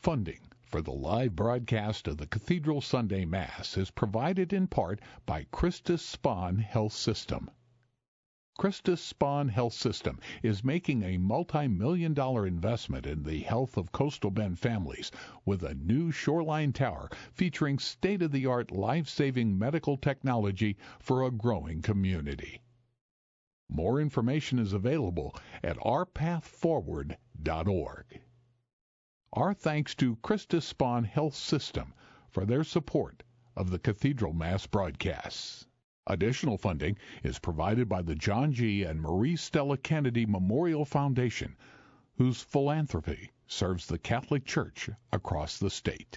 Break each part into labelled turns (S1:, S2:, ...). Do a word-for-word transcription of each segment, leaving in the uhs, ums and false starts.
S1: Funding for the live broadcast of the Cathedral Sunday Mass is provided in part by Christus Spohn Health System. Christus Spohn Health System is making a multi-million dollar investment in the health of Coastal Bend families with a new shoreline tower featuring state-of-the-art life-saving medical technology for a growing community. More information is available at our path forward dot org. Our thanks to Christus Spohn Health System for their support of the Cathedral Mass broadcasts. Additional funding is provided by the John G. and Marie Stella Kennedy Memorial Foundation, whose philanthropy serves the Catholic Church across the state.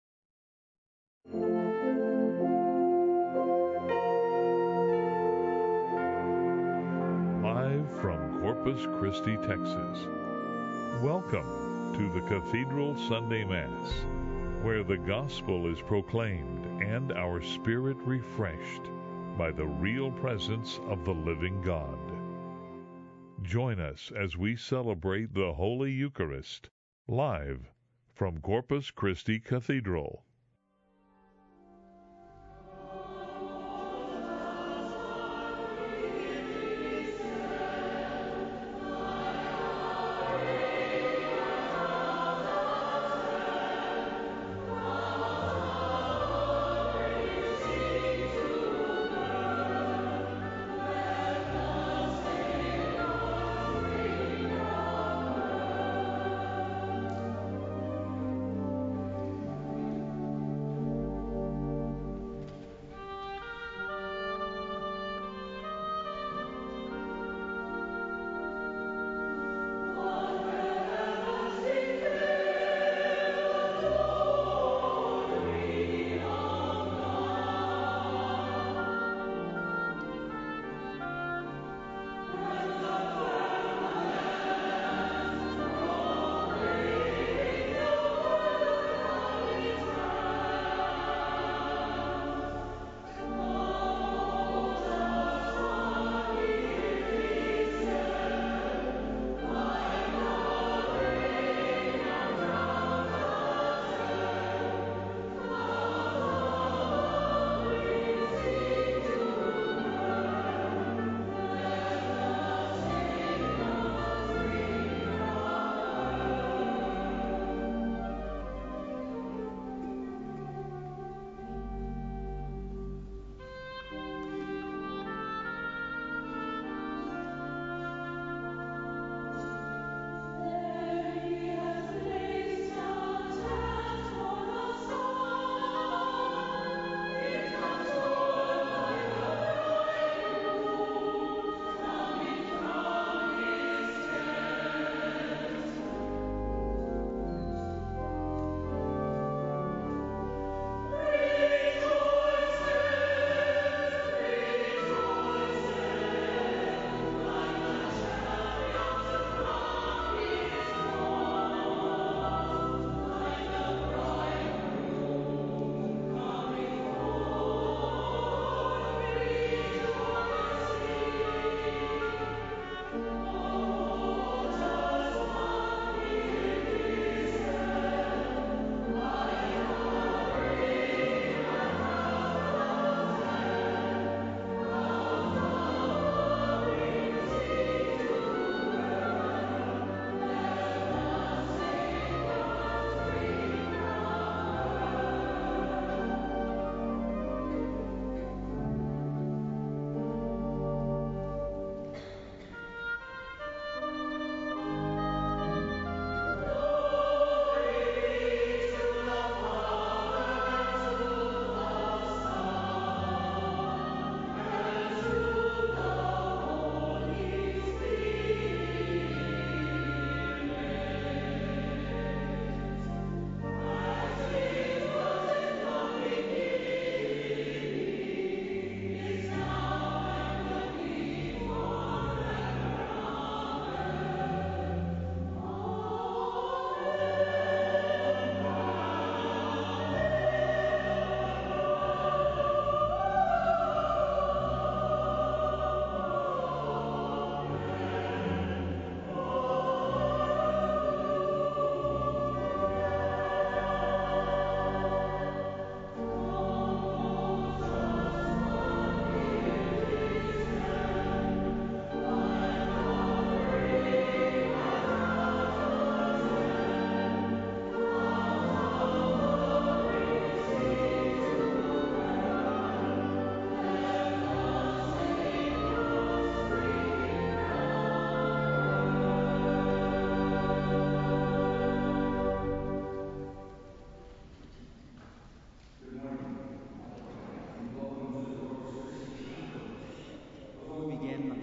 S2: Live from Corpus Christi, Texas. Welcome to the Cathedral Sunday Mass, where the gospel is proclaimed and our spirit refreshed by the real presence of the living God. Join us as we celebrate the Holy Eucharist, live from Corpus Christi Cathedral.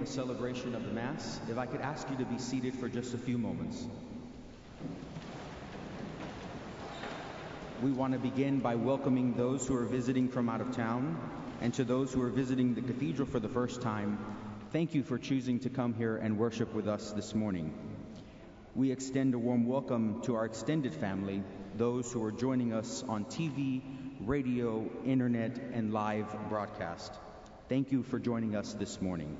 S3: the celebration of the Mass, if I could ask you to be seated for just a few moments. We want to begin by welcoming those who are visiting from out of town, and to those who are visiting the cathedral for the first time, thank you for choosing to come here and worship with us this morning. We extend a warm welcome to our extended family, those who are joining us on T V, radio, internet, and live broadcast. Thank you for joining us this morning.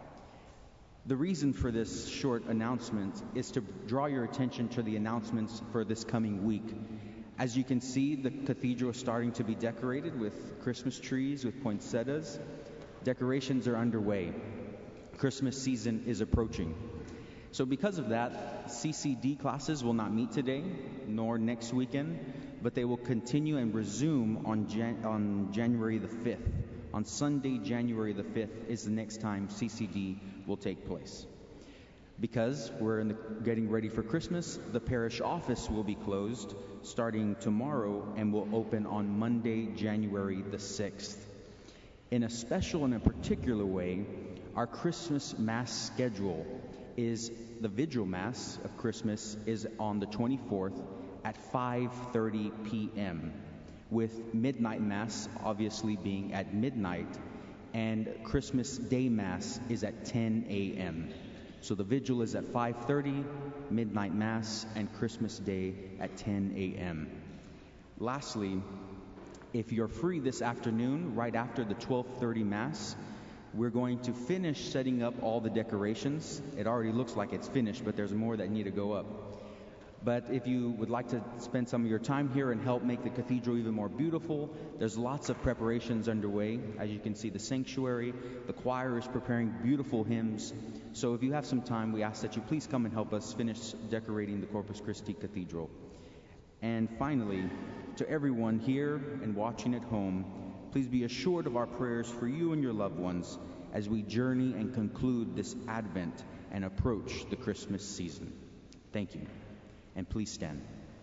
S3: The reason for this short announcement is to draw your attention to the announcements for this coming week. As you can see, the cathedral is starting to be decorated with Christmas trees, with poinsettias. Decorations are underway. Christmas season is approaching. So because of that, C C D classes will not meet today, nor next weekend, but they will continue and resume on, Jan- on January the fifth. On Sunday, January the fifth is the next time C C D will take place. Because we're in the, getting ready for Christmas, the parish office will be closed starting tomorrow and will open on Monday, January the sixth. In a special and a particular way, our Christmas Mass schedule is the Vigil Mass of Christmas is on the twenty-fourth at five thirty p.m. with Midnight Mass obviously being at midnight, and Christmas Day Mass is at ten a.m. So the Vigil is at five thirty, Midnight Mass, and Christmas Day at ten a.m. Lastly, if you're free this afternoon, right after the twelve thirty Mass, we're going to finish setting up all the decorations. It already looks like it's finished, but there's more that need to go up. But if you would like to spend some of your time here and help make the cathedral even more beautiful, there's lots of preparations underway. As you can see, the sanctuary, the choir is preparing beautiful hymns. So if you have some time, we ask that you please come and help us finish decorating the Corpus Christi Cathedral. And finally, to everyone here and watching at home, please be assured of our prayers for you and your loved ones as we journey and conclude this Advent and approach the Christmas season. Thank you. And please stand.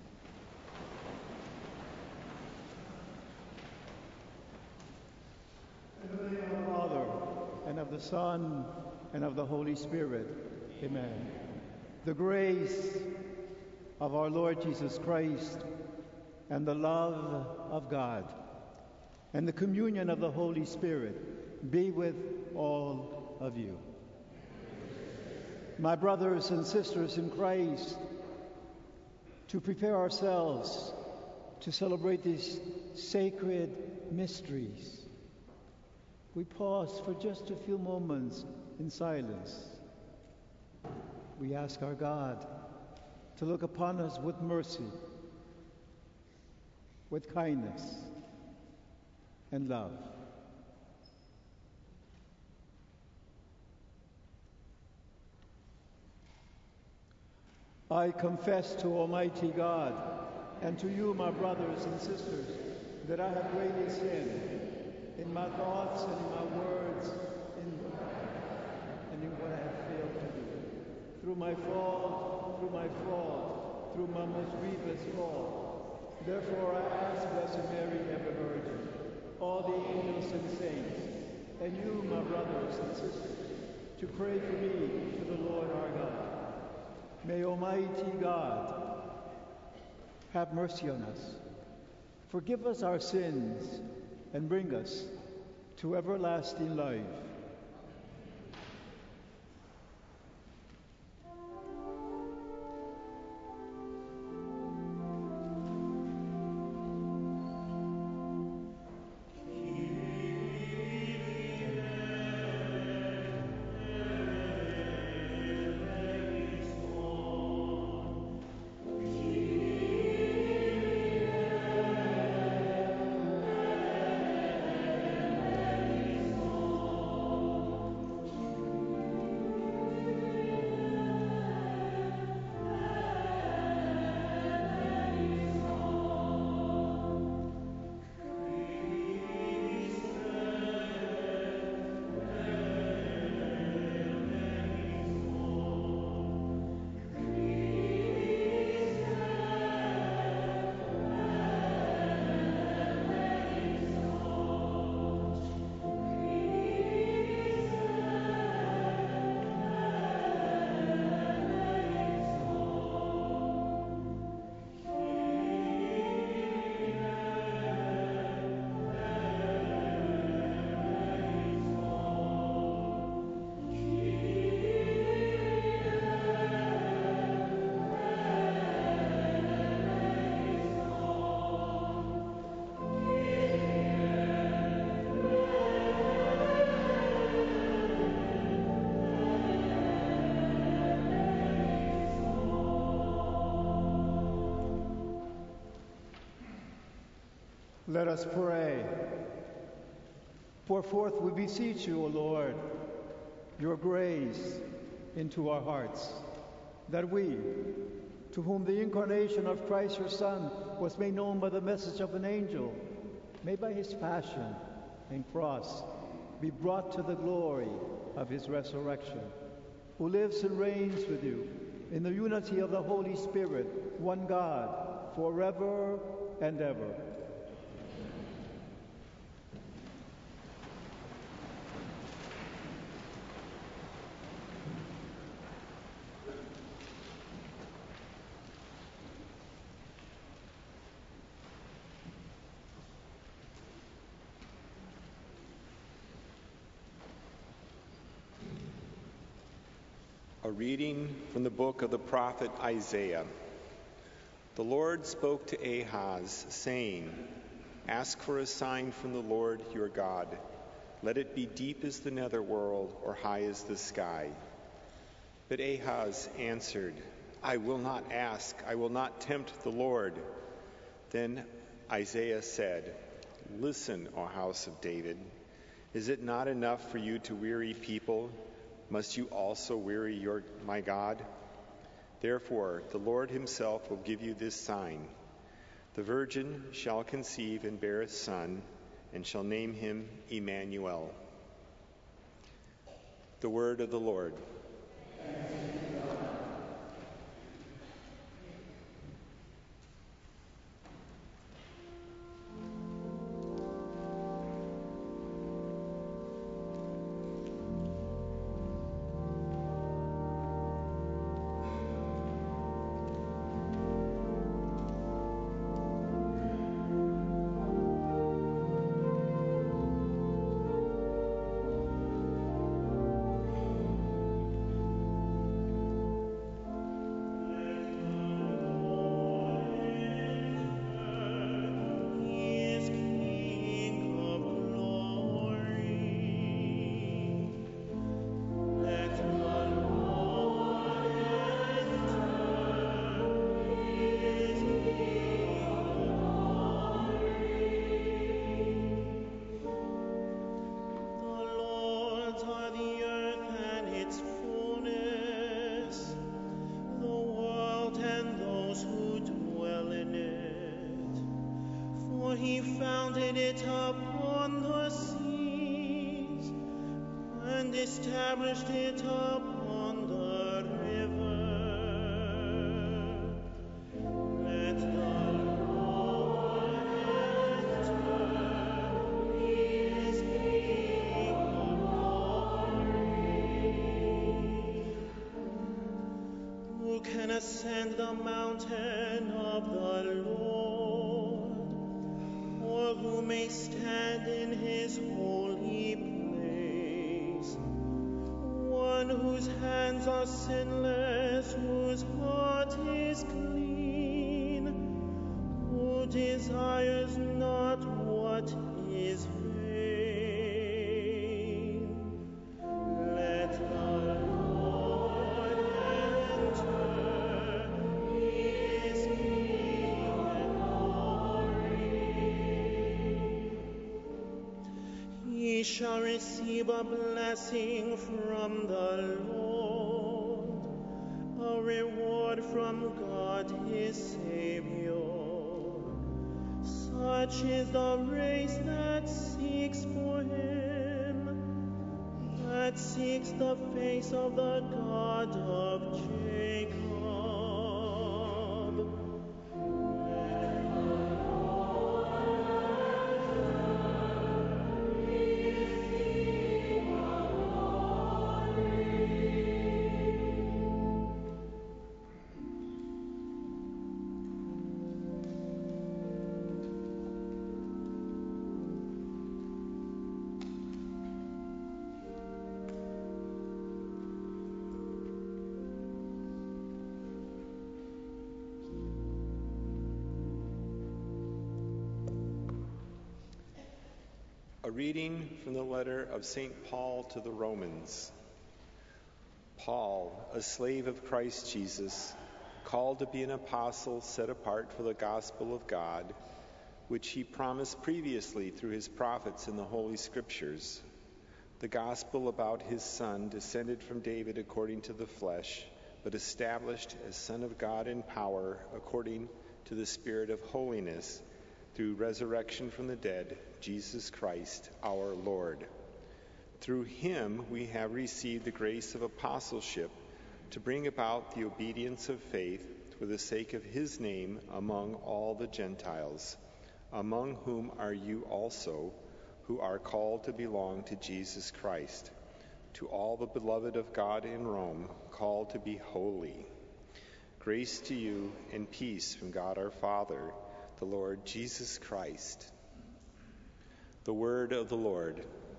S4: In the name of the Father, and of the Son, and of the Holy Spirit. Amen. The grace of our Lord Jesus Christ, and the love of God, and the communion of the Holy Spirit be with all of you. My brothers and sisters in Christ, to prepare ourselves to celebrate these sacred mysteries, we pause for just a few moments in silence. We ask our God to look upon us with mercy, with kindness, and love. I confess to Almighty God and to you, my brothers and sisters, that I have greatly sinned in my thoughts and in my words, in, and in what I have failed to do. Through my fault, through my fraud, through my most grievous fault. Therefore I ask Blessed Mary, ever Virgin, all the angels and saints, and you, my brothers and sisters, to pray for me to the Lord our God. May Almighty God have mercy on us, forgive us our sins, and bring us to everlasting life. Let us pray. Pour forth, we beseech you, O Lord, your grace into our hearts, that we, to whom the incarnation of Christ your Son was made known by the message of an angel, may by his passion and cross be brought to the glory of his resurrection, who lives and reigns with you in the unity of the Holy Spirit, one God, forever and ever.
S5: A reading from the book of the prophet Isaiah. The Lord spoke to Ahaz, saying, "Ask for a sign from the Lord your God. Let it be deep as the netherworld or high as the sky." But Ahaz answered, "I will not ask. I will not tempt the Lord." Then Isaiah said, "Listen, O house of David. Is it not enough for you to weary people? Must you also weary your, my God? Therefore, the Lord himself will give you this sign. The virgin shall conceive and bear a son, and shall name him Emmanuel." The word of the Lord.
S6: He founded it upon the seas and established it upon the river. Let the Lord enter his King of glory. Who can ascend the mountain of the Lord? Or who may stand in his holy place? One whose hands are sinless, whose heart is clean, who desires not what is vain. Let the Lord enter his King and He shall receive a blessing from the Lord, a reward from God his Savior. Such is the race that seeks for him, that seeks the face of the God of Jacob.
S5: A reading from the letter of Saint Paul to the Romans. Paul, a slave of Christ Jesus, called to be an apostle set apart for the gospel of God, which he promised previously through his prophets in the Holy Scriptures, the gospel about his Son, descended from David according to the flesh, but established as Son of God in power according to the Spirit of holiness, through resurrection from the dead, Jesus Christ our Lord. Through him we have received the grace of apostleship to bring about the obedience of faith for the sake of his name among all the Gentiles, among whom are you also, who are called to belong to Jesus Christ. To all the beloved of God in Rome, called to be holy. Grace to you and peace from God our Father, the Lord Jesus Christ. The word of the Lord.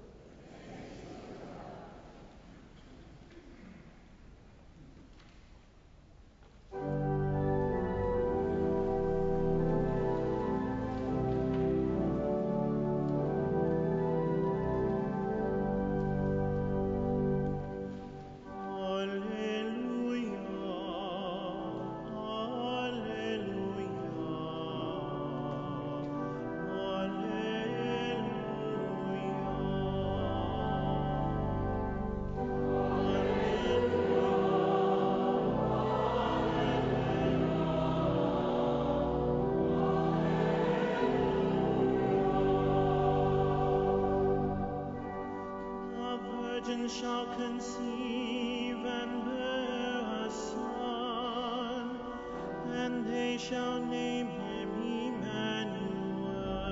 S6: Shall conceive and bear a son, and they shall name him Emmanuel.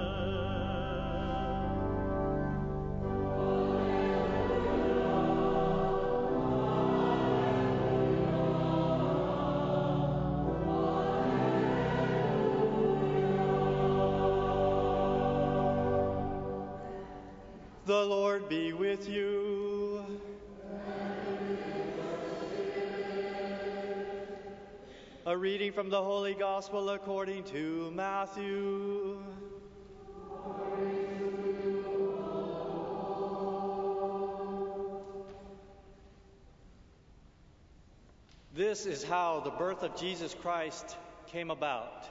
S6: The Lord be with you. A reading from the Holy Gospel according to Matthew. This is how the birth of Jesus Christ came about.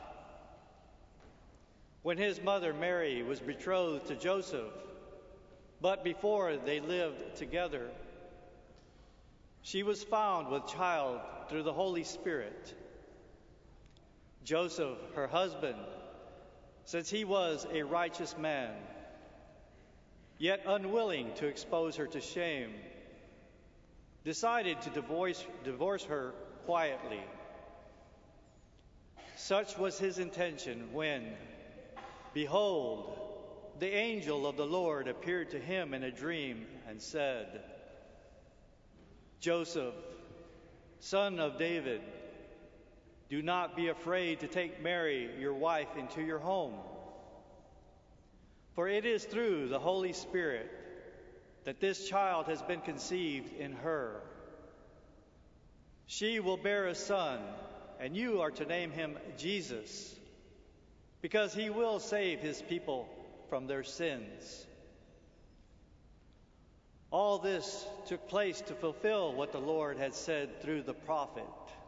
S6: When his mother Mary was betrothed to Joseph, but before they lived together, she was found with child through the Holy Spirit. Joseph, her husband, since he was a righteous man, yet unwilling to expose her to shame, decided to divorce, divorce her quietly. Such was his intention when, behold, the angel of the Lord appeared to him in a dream and said, Joseph, son of David, do not be afraid to take Mary, your wife, into your home. For it is through the Holy Spirit that this child has been conceived in her. She will bear a son, and you are to name him Jesus, because he will save his people from their sins. All this took place to fulfill what the Lord had said through the prophet.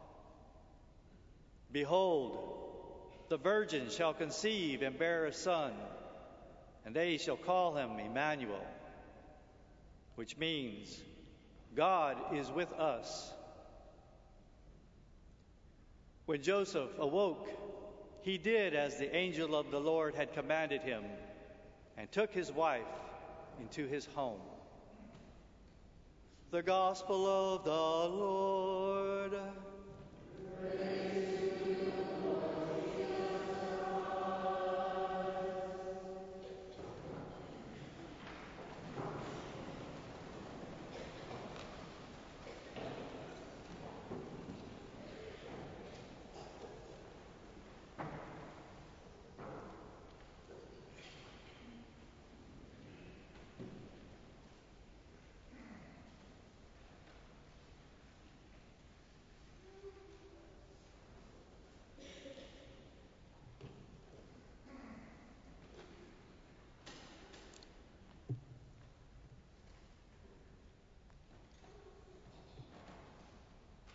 S6: Behold, the virgin shall conceive and bear a son, and they shall call him Emmanuel, which means God is with us. When Joseph awoke, he did as the angel of the Lord had commanded him, and took his wife into his home. The Gospel of the Lord. Praise to you, Lord Jesus Christ.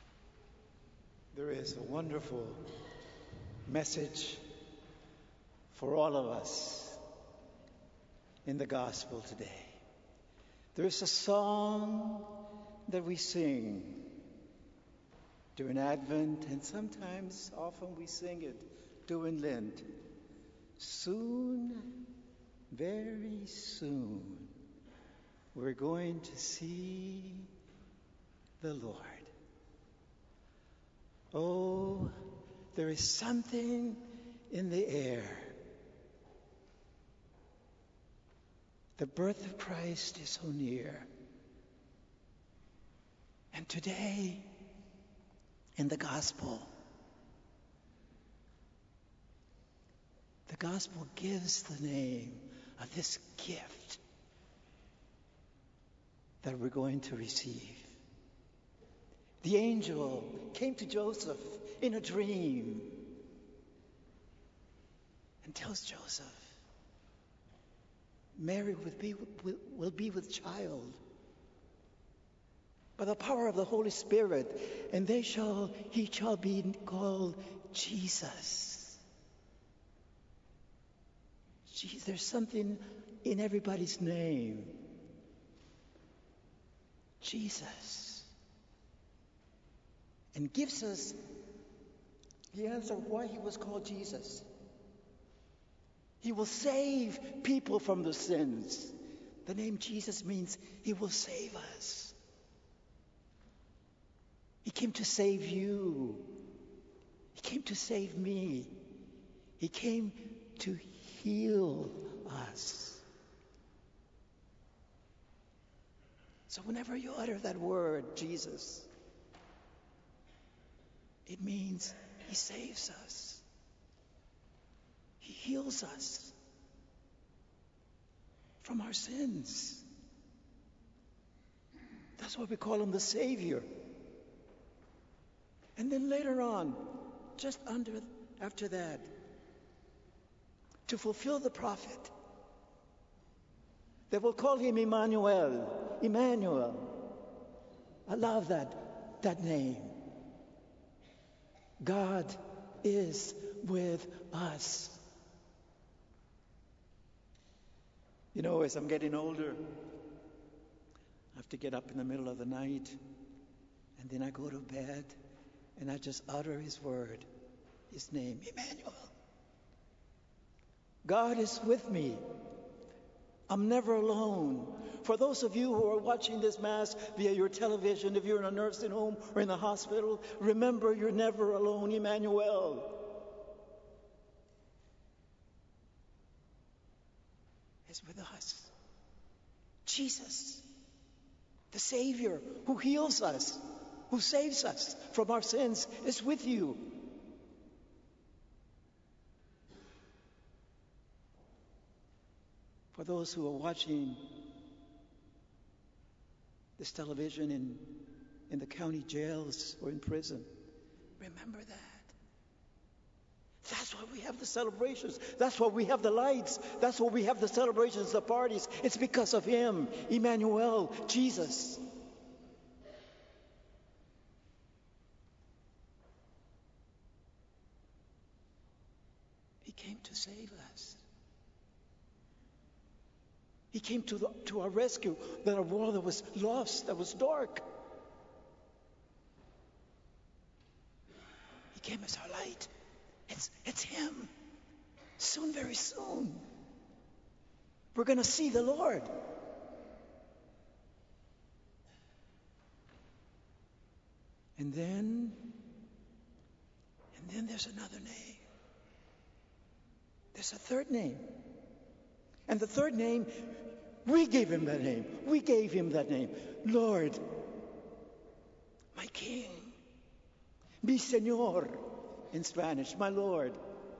S4: There is a wonderful message for all of us in the gospel today. There's a song that we sing during Advent, and sometimes, often we sing it during Lent. Soon, very soon, we're going to see the Lord. Oh, there is something in the air. The birth of Christ is so near. And today, in the gospel, the gospel gives the name of this gift that we're going to receive. The angel came to Joseph in a dream and tells Joseph, Mary will be, will, will be with child by the power of the Holy Spirit, and they shall he shall be called Jesus. Jeez, there's something in everybody's name. Jesus. And gives us the answer why he was called Jesus. He will save people from their sins. The name Jesus means he will save us. He came to save you. He came to save me. He came to heal us. So whenever you utter that word, Jesus, it means he saves us. He heals us from our sins. That's why we call him the Savior. And then later on, just under after that, to fulfill the prophet, they will call him Emmanuel. Emmanuel. I love that, that name. God is with us. You know, as I'm getting older, I have to get up in the middle of the night, and then I go to bed, and I just utter his word, his name, Emmanuel. God is with me. I'm never alone. For those of you who are watching this Mass via your television, if you're in a nursing home or in the hospital, remember you're never alone, Emmanuel. Is with us. Jesus, the Savior who heals us, who saves us from our sins, is with you. For those who are watching this television in, in the county jails or in prison, remember that. That's why we have the celebrations. That's why we have the lights. That's why we have the celebrations, the parties. It's because of him, Emmanuel, Jesus. He came to save us. He came to, the, to our rescue, that our world that was lost, that was dark. He came as our light. It's, it's him. Soon, very soon, we're going to see the Lord. And then, and then there's another name. There's a third name. And the third name, we gave him that name. We gave him that name. Lord, my King, mi Señor in Spanish, my Lord.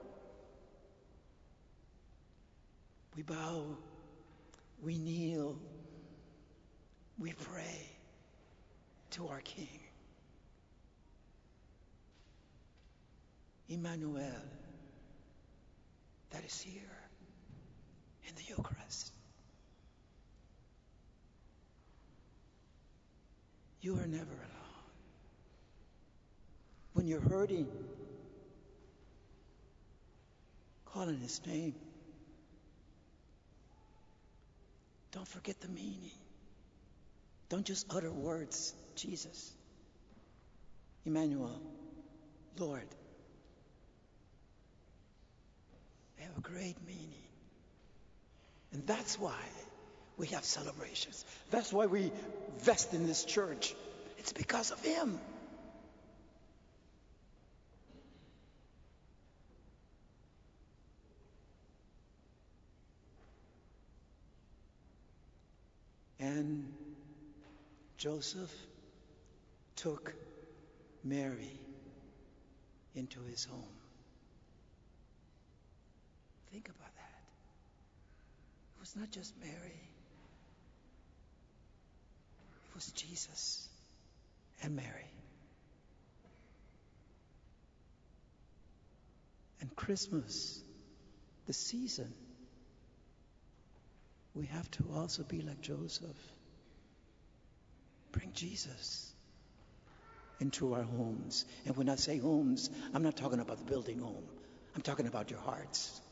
S4: We bow, we kneel, we pray to our King. Emmanuel, that is here in the Eucharist. You are never alone. When you're hurting,
S7: Call on his name. Don't forget the meaning. Don't just utter words, Jesus, Emmanuel, Lord. They have a great meaning. And that's why we have celebrations. That's why we vest in this church. It's because of him. And Joseph took Mary into his home. Think about that. It was not just Mary. It was Jesus and Mary. And Christmas, the season, we have to also be like Joseph. Bring Jesus into our homes. And when I say homes, I'm not talking about the building home. I'm talking about your hearts.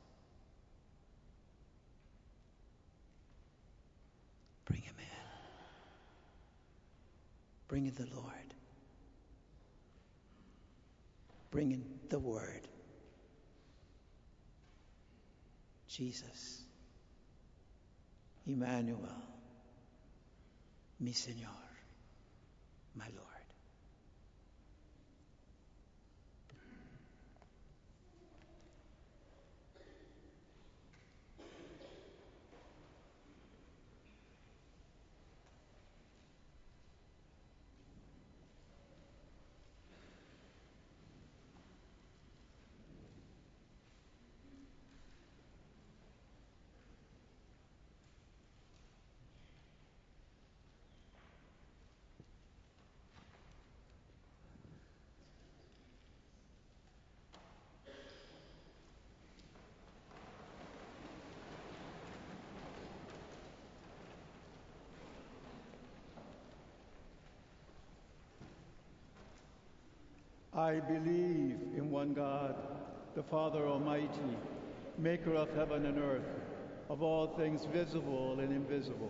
S7: Bring him in. Bring in the Lord. Bring in the Word. Jesus. Emmanuel. Mi Señor. My Lord.
S4: I believe in one God, the Father Almighty, maker of heaven and earth, of all things visible and invisible.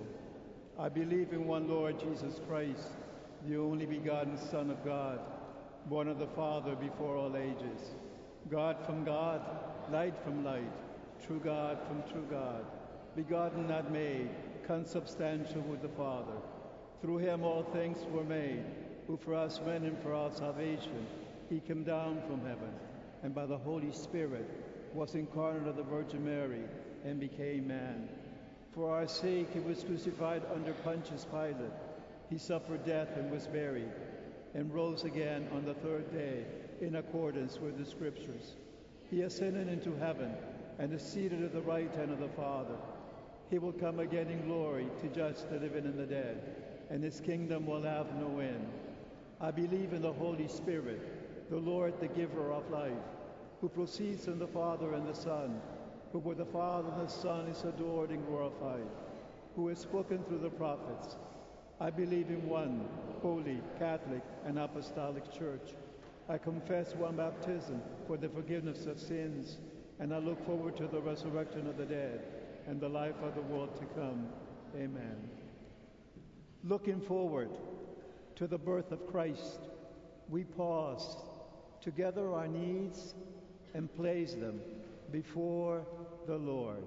S4: I believe in one Lord Jesus Christ, the only begotten Son of God, born of the Father before all ages, God from God, light from light, true God from true God, begotten, not made, consubstantial with the Father. Through him all things were made, who for us men and for our salvation, he came down from heaven, and by the Holy Spirit was incarnate of the Virgin Mary and became man. For our sake he was crucified under Pontius Pilate. He suffered death and was buried, and rose again on the third day in accordance with the Scriptures. He ascended into heaven and is seated at the right hand of the Father. He will come again in glory to judge the living and the dead, and his kingdom will have no end. I believe in the Holy Spirit, the Lord, the giver of life, who proceeds from the Father and the Son, who with the Father and the Son is adored and glorified, who has spoken through the prophets. I believe in one holy, Catholic, and apostolic church. I confess one baptism for the forgiveness of sins, and I look forward to the resurrection of the dead and the life of the world to come. Amen. Looking forward to the birth of Christ, we pause to gather our needs and place them before the Lord.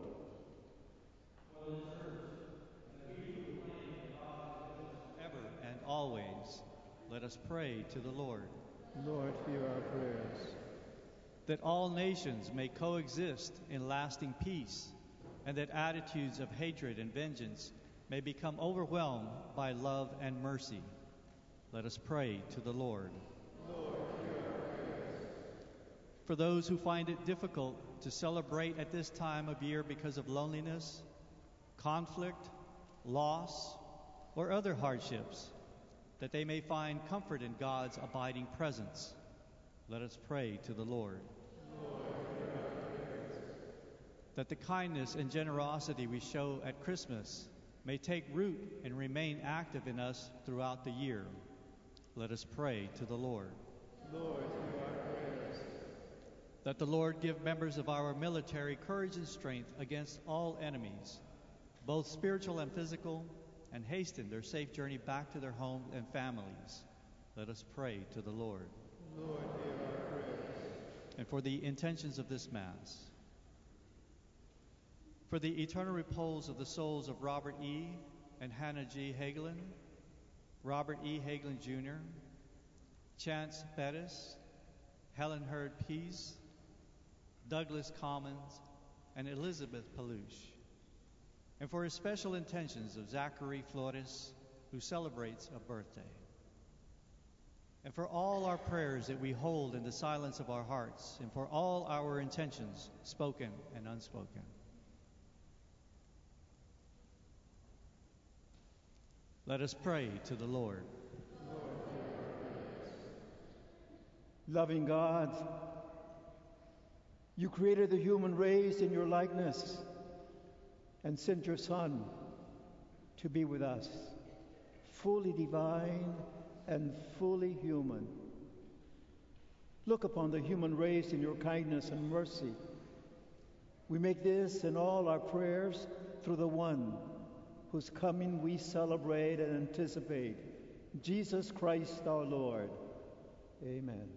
S6: Ever and always, let us pray to the Lord.
S4: Lord, hear our prayers.
S6: That all nations may coexist in lasting peace, and that attitudes of hatred and vengeance may become overwhelmed by love and mercy. Let us pray to the Lord.
S4: Lord, hear our prayers.
S6: For those who find it difficult to celebrate at this time of year because of loneliness, conflict, loss, or other hardships, that they may find comfort in God's abiding presence, let us pray to the Lord.
S4: Lord, hear our prayers.
S6: That the kindness and generosity we show at Christmas may take root and remain active in us throughout the year, let us pray to the Lord.
S4: Lord, hear our prayers.
S6: Let the Lord give members of our military courage and strength against all enemies, both spiritual and physical, and hasten their safe journey back to their homes and families. Let us pray to the Lord.
S4: Lord, hear our prayers.
S6: And for the intentions of this Mass, for the eternal repose of the souls of Robert E. and Hannah G. Hagelin, Robert E. Hagelin Junior, Chance Bettis, Helen Hurd Pease, Douglas Commons, and Elizabeth Palouche. And for his special intentions of Zachary Flores, who celebrates a birthday. And for all our prayers that we hold in the silence of our hearts, and for all our intentions, spoken and unspoken. Let us pray to the Lord.
S4: Loving God, you created the human race in your likeness and sent your Son to be with us, fully divine and fully human. Look upon the human race in your kindness and mercy. We make this and all our prayers through the one whose coming we celebrate and anticipate, Jesus Christ our Lord. Amen.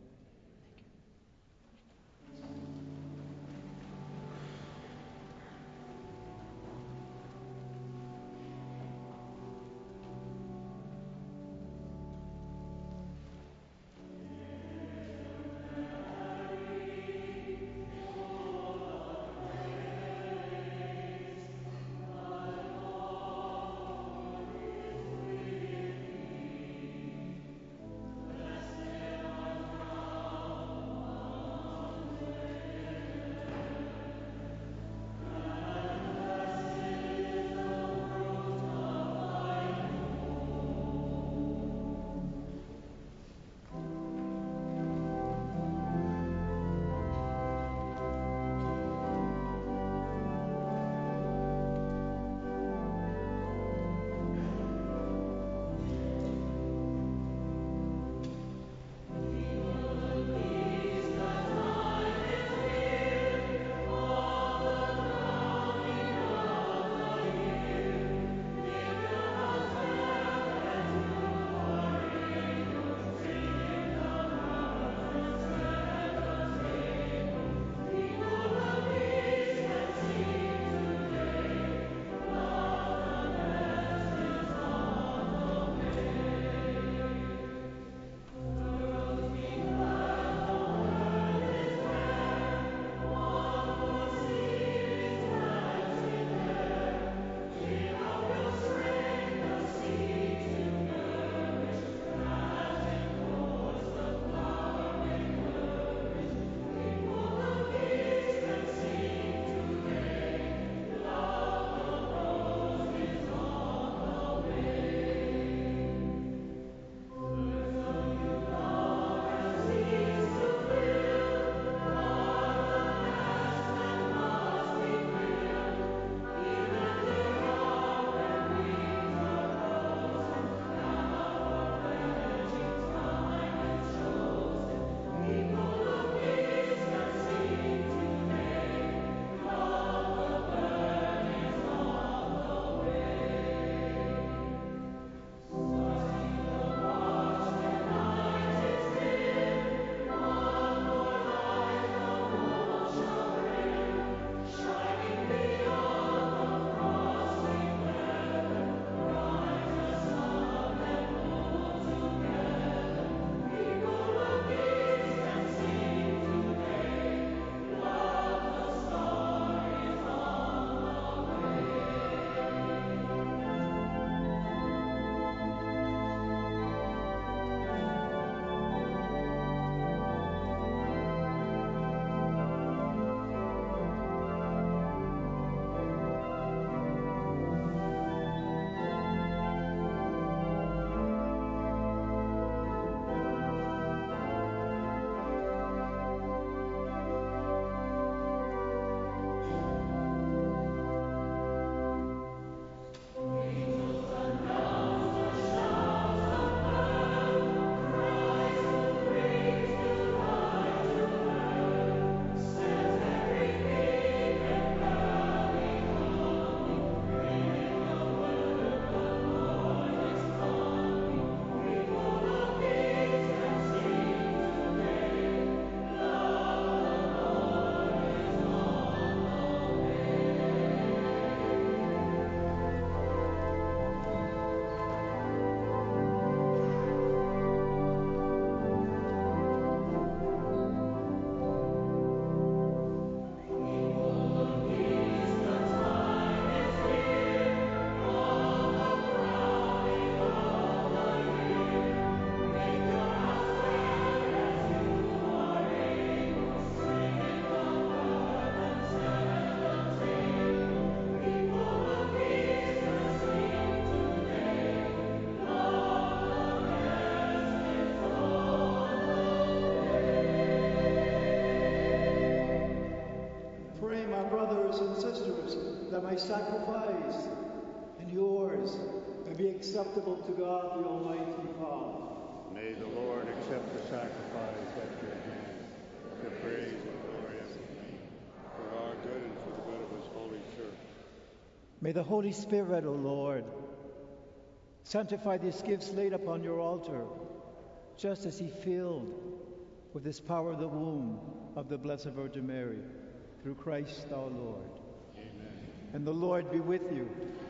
S4: that my sacrifice and yours may be acceptable to God the Almighty Father.
S8: May the Lord accept the sacrifice at your hands, to praise and glory of his name, for our good and for the good of his holy church.
S4: May the Holy Spirit, O Lord, sanctify these gifts laid upon your altar, just as he filled with this power the womb of the Blessed Virgin Mary, through Christ our Lord.
S8: Amen.
S4: And the Lord be with you.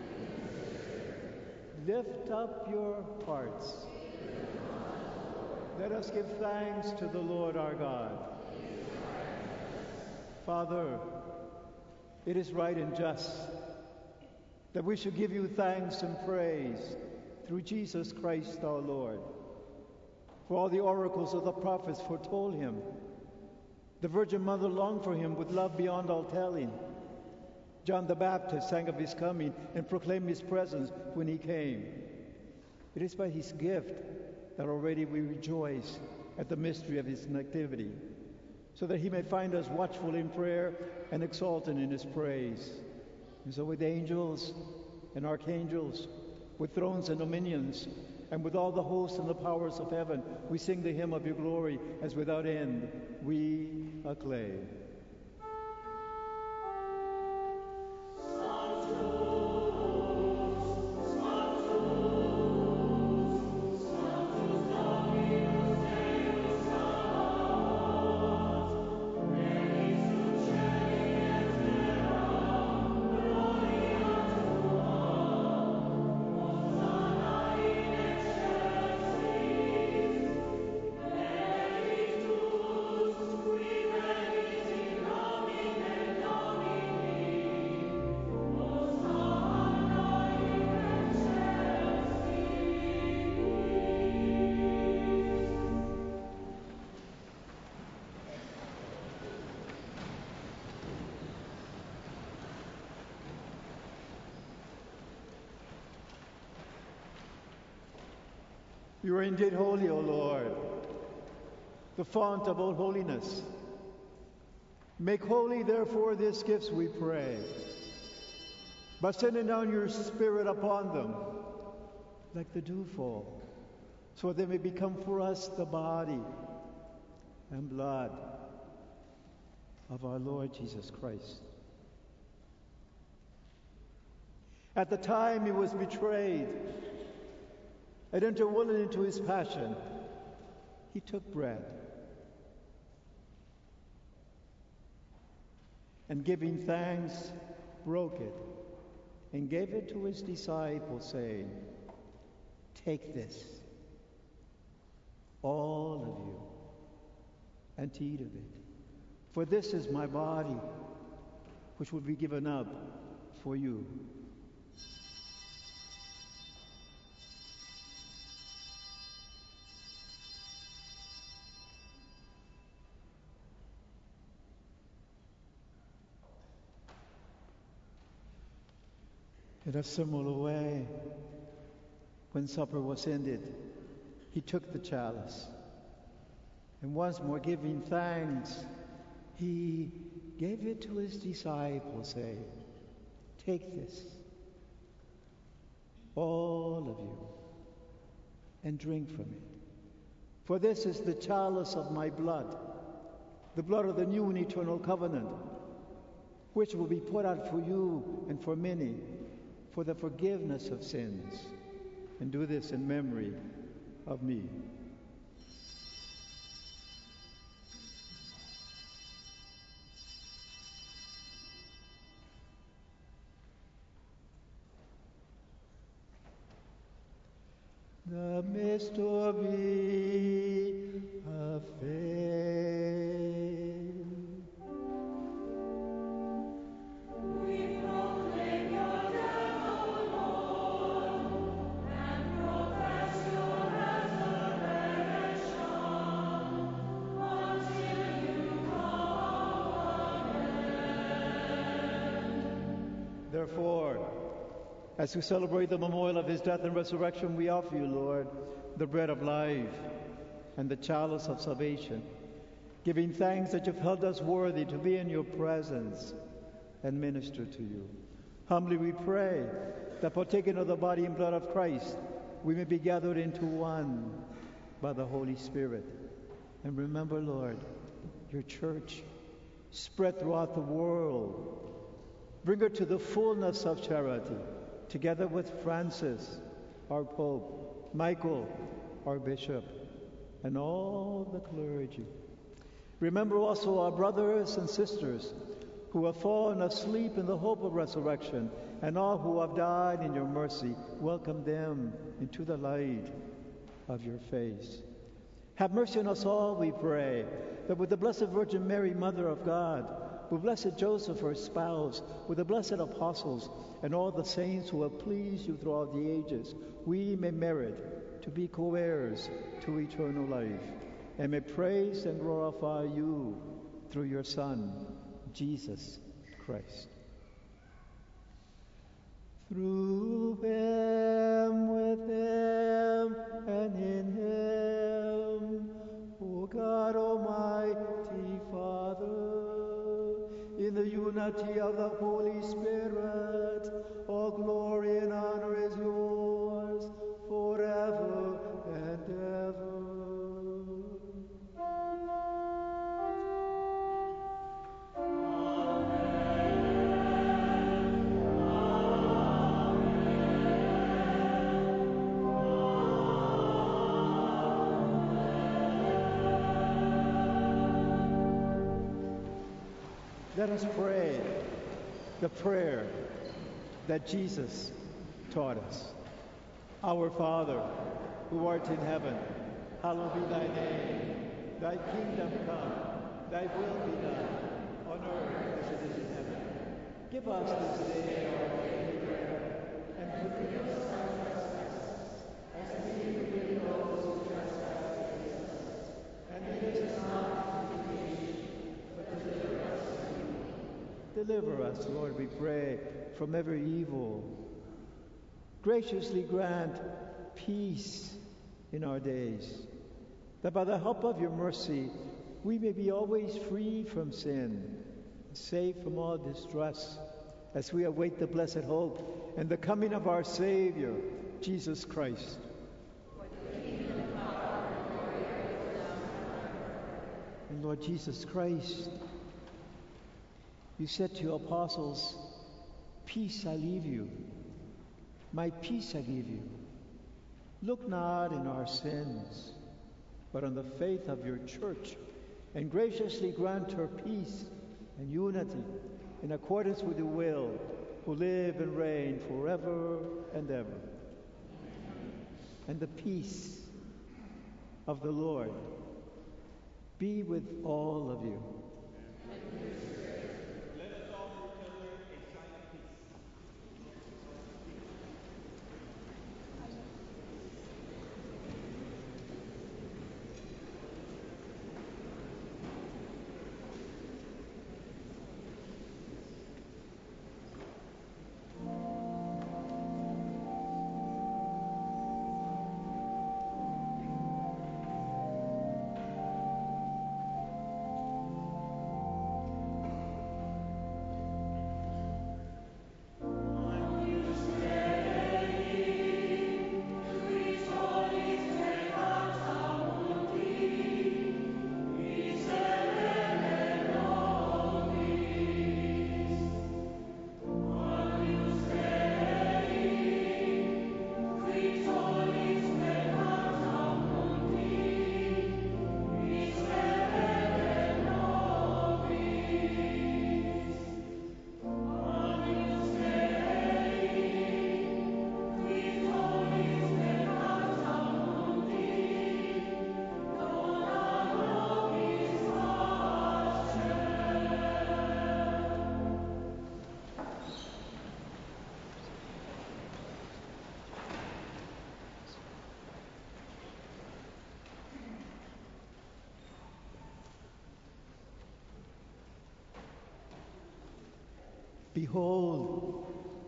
S4: Lift up your hearts. Let us give thanks to the Lord our God. Father, it is right and just that we should give you thanks and praise through Jesus Christ our Lord. For all the oracles of the prophets foretold him. The Virgin Mother longed for him with love beyond all telling. John the Baptist sang of his coming and proclaimed his presence when he came. It is by his gift that already we rejoice at the mystery of his nativity, so that he may find us watchful in prayer and exultant in his praise. And so with angels and archangels, with thrones and dominions, and with all the hosts and the powers of heaven, we sing the hymn of your glory as without end we acclaim. You are indeed holy, O Lord, the fount of all holiness. Make holy, therefore, these gifts, we pray, by sending down your Spirit upon them, like the dewfall, so that they may become for us the body and blood of our Lord Jesus Christ. At the time he was betrayed and entered into his passion, he took bread, and giving thanks, broke it, and gave it to his disciples, saying, "Take this, all of you, and eat of it, for this is my body, which will be given up for you." In a similar way, when supper was ended, he took the chalice, and once more giving thanks, he gave it to his disciples, saying, "Take this, all of you, and drink from it. For this is the chalice of my blood, the blood of the new and eternal covenant, which will be poured out for you and for many, for the forgiveness of sins. And do this in memory of me." The mystery of faith. Therefore, as we celebrate the memorial of his death and resurrection, we offer you, Lord, the bread of life and the chalice of salvation, giving thanks that you've held us worthy to be in your presence and minister to you. Humbly we pray that partaking of the body and blood of Christ, we may be gathered into one by the Holy Spirit. And remember, Lord, your church spread throughout the world. Bring her to the fullness of charity, together with Francis, our Pope, Michael, our Bishop, and all the clergy. Remember also our brothers and sisters who have fallen asleep in the hope of resurrection, and all who have died in your mercy. Welcome them into the light of your face. Have mercy on us all, we pray, that with the Blessed Virgin Mary, Mother of God, with Blessed Joseph, her spouse, with the blessed apostles, and all the saints who have pleased you throughout the ages, we may merit to be co-heirs to eternal life, and may praise and glorify you through your Son, Jesus Christ. Through him, with him, and in him, O God Almighty Father, in the unity of the Holy Spirit, all glory and honor is yours forever and ever. Let us pray the prayer that Jesus taught us. Our Father, who art in heaven, hallowed be thy name. Thy kingdom come, thy will be done, on earth as it is in heaven. Give us this day our daily bread, and forgive us our trespasses, as we forgive those who trespass against us. And lead us not into temptation, but deliver us from evil. Deliver us, Lord, we pray, from every evil. Graciously grant peace in our days, that by the help of your mercy we may be always free from sin, safe from all distress, as we await the blessed hope and the coming of our Savior, Jesus Christ. And Lord Jesus Christ, you said to your apostles, "Peace I leave you, my peace I give you. Look not in our sins, but on the faith of your church, and graciously grant her peace and unity in accordance with your will, who live and reign forever and ever." And the peace of the Lord be with all of you. Behold,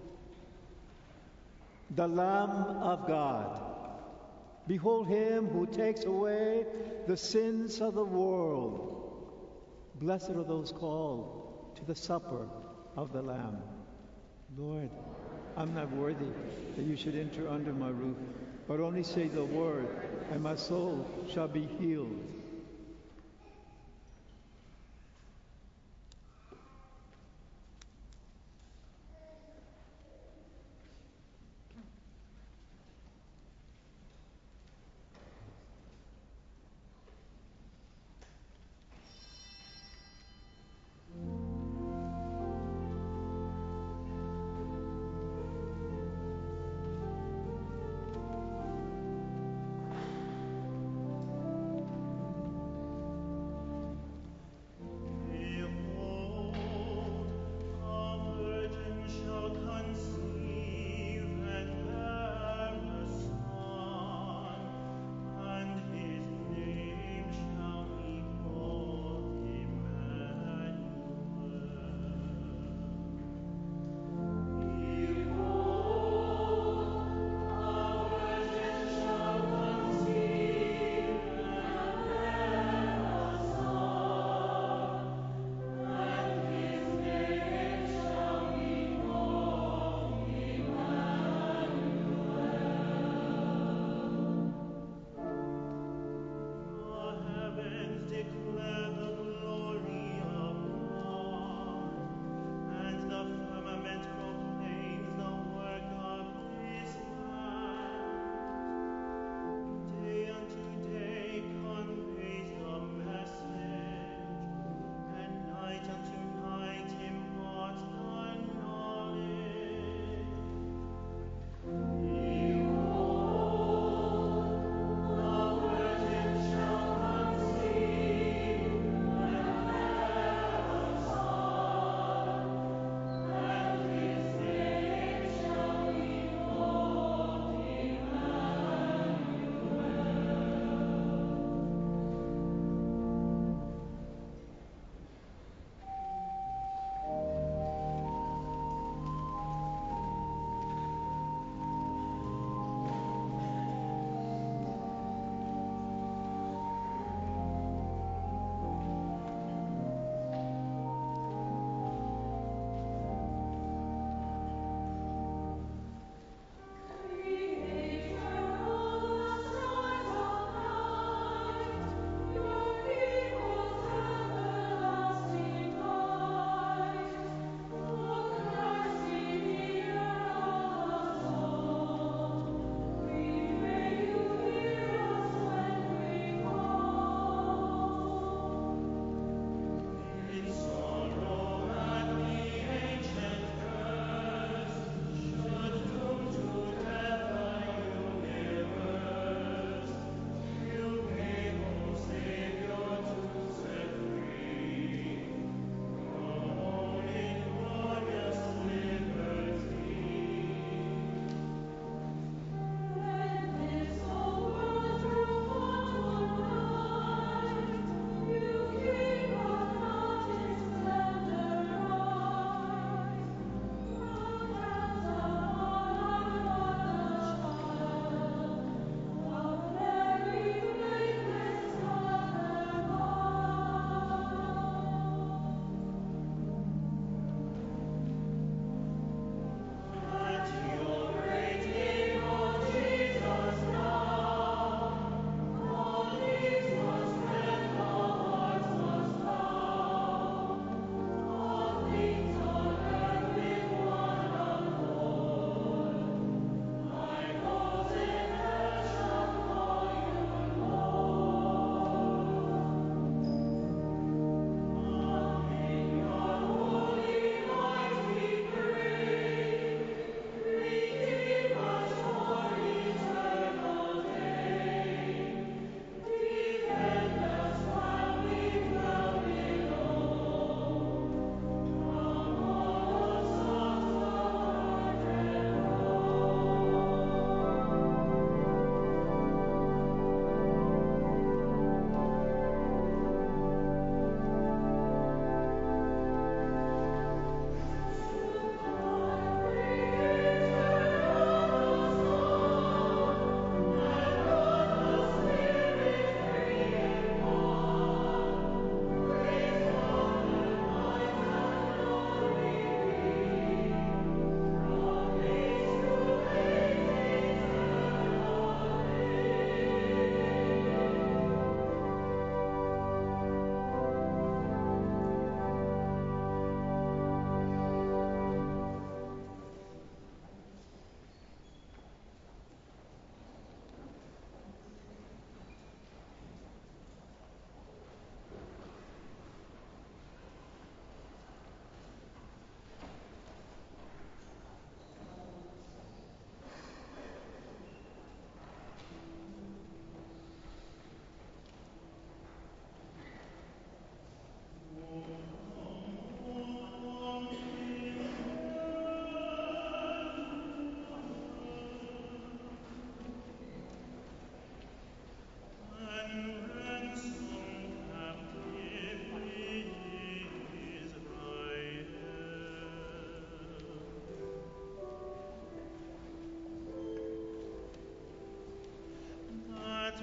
S4: the Lamb of God. Behold him who takes away the sins of the world. Blessed are those called to the supper of the Lamb. Lord, I'm not worthy that you should enter under my roof, but only say the word, and my soul shall be healed.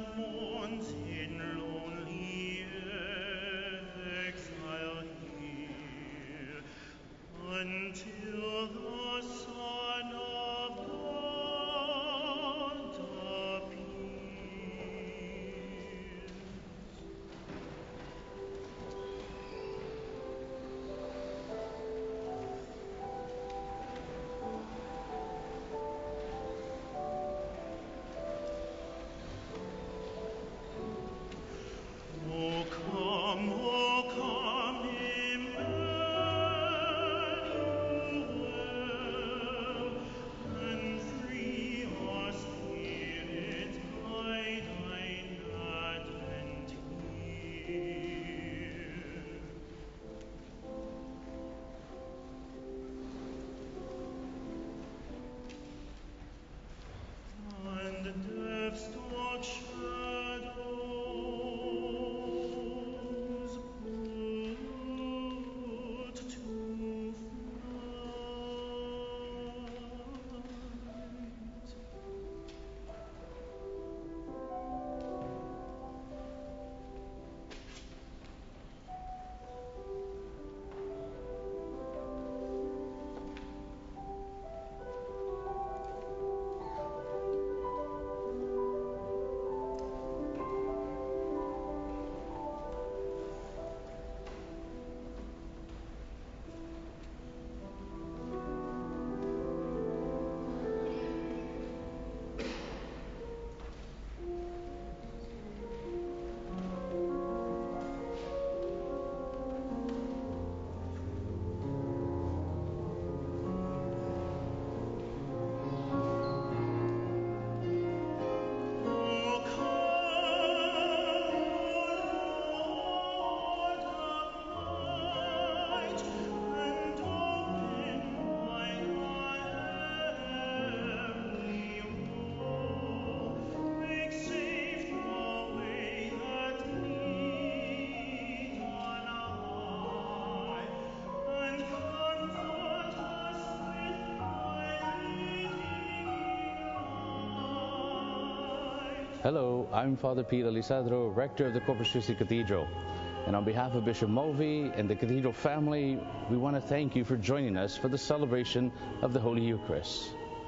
S9: Hello, I'm Father Peter Lisadro, Rector of the Corpus Christi Cathedral. And on behalf of Bishop Mulvey and the Cathedral family, we want to thank you for joining us for the celebration of the Holy Eucharist.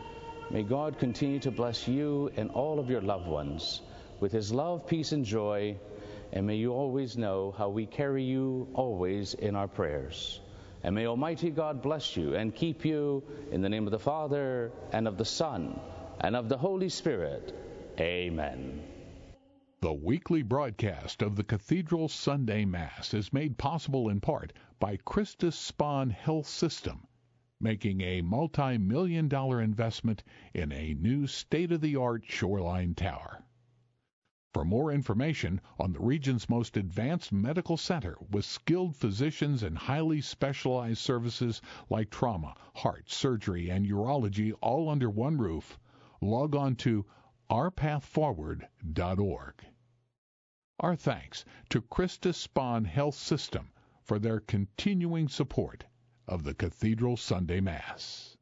S9: May God continue to bless you and all of your loved ones with His love, peace, and joy, and may you always know how we carry you always in our prayers. And may Almighty God bless you and keep you in the name of the Father, and of the Son, and of the Holy Spirit. Amen.
S1: The weekly broadcast of the Cathedral Sunday Mass is made possible in part by Christus Spohn Health System, making a multi-million dollar investment in a new state-of-the-art shoreline tower. For more information on the region's most advanced medical center with skilled physicians and highly specialized services like trauma, heart, surgery, and urology all under one roof, log on to our path forward dot org. Our thanks to Christus Spohn Health System for their continuing support of the Cathedral Sunday Mass.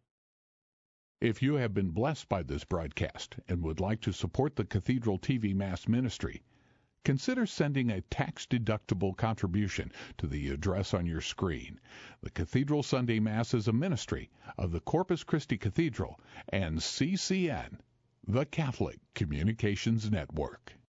S1: If you have been blessed by this broadcast and would like to support the Cathedral T V Mass ministry, consider sending a tax-deductible contribution to the address on your screen. The Cathedral Sunday Mass is a ministry of the Corpus Christi Cathedral and C C N, the Catholic Communications Network.